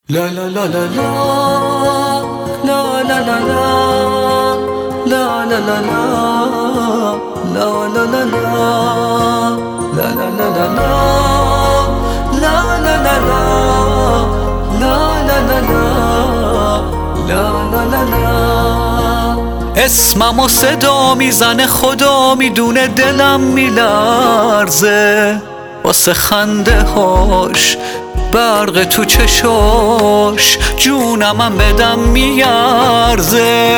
لا لا لا لا لا لا لا لا لا لا لا لا لا لا لا لا لا لا لا لا. اسمم و صدا میزنه، خدا میدونه دلم میلرزه واسه خنده هاش، برق تو چشاش، جونمم بدم میارزه.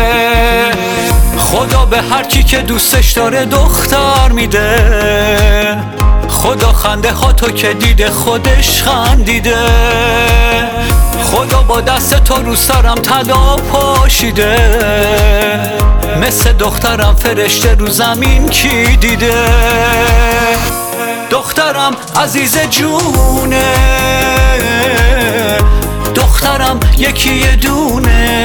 خدا به هر کی که دوستش داره دختر میده، خدا خنده ها تو که دیده خودش خندیده، خدا با دست تو رو سرم طلا پاشیده، مثل دخترم فرشته رو زمین کی دیده. دخترم عزیز جونه، دخترم یکی دونه،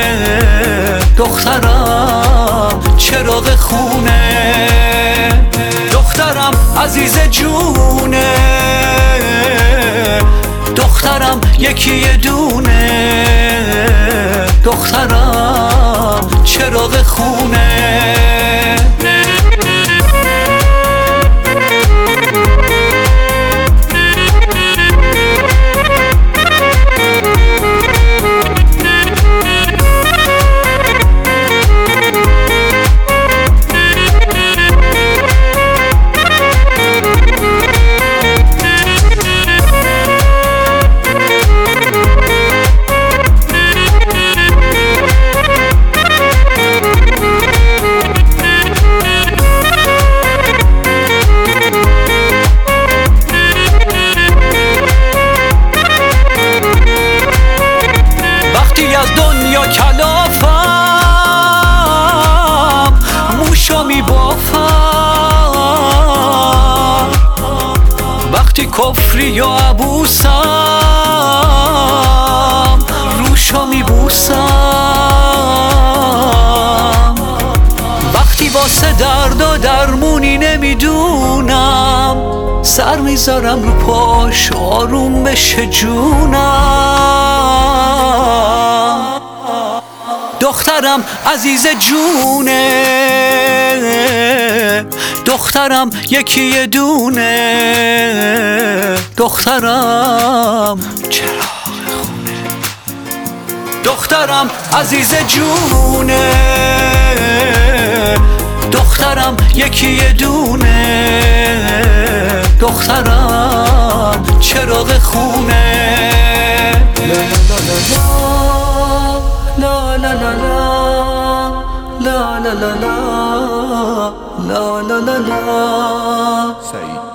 دخترم چراغ خونه. دخترم عزیز جونه، دخترم یکی دونه، دخترم چراغ خونه. از دنیا کلافم، موشا میبافم، وقتی کفری یا عبوسم روشا میبوسم، وقتی واسه درد و درمونی نمیدونم سر میذارم رو پاش آروم بشه جونم. دخترم عزیز جونه، دخترم یکی دونه، دخترم چراغ خونه. دخترم عزیز جونه، دخترم یکی دونه، دخترم چراغ خونه. لا لا لا لا لا لا لا لا لا لا لا لا لا لا لا.